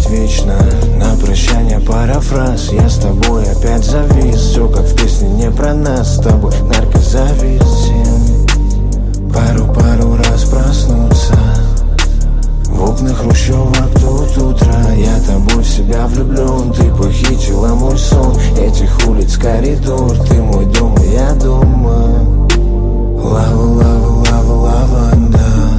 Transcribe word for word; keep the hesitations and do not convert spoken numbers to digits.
вечно. На прощание пара фраз: я с тобой опять завис. Все как в песне не про нас, с тобой наркозависим. Пару-пару раз проснуться в окнах хрущевок тут утро. Я тобой в себя влюблен, ты похитила мой сон. Этих улиц коридор, ты мой дом, и я дома. Лава, лава, лава, лаванда.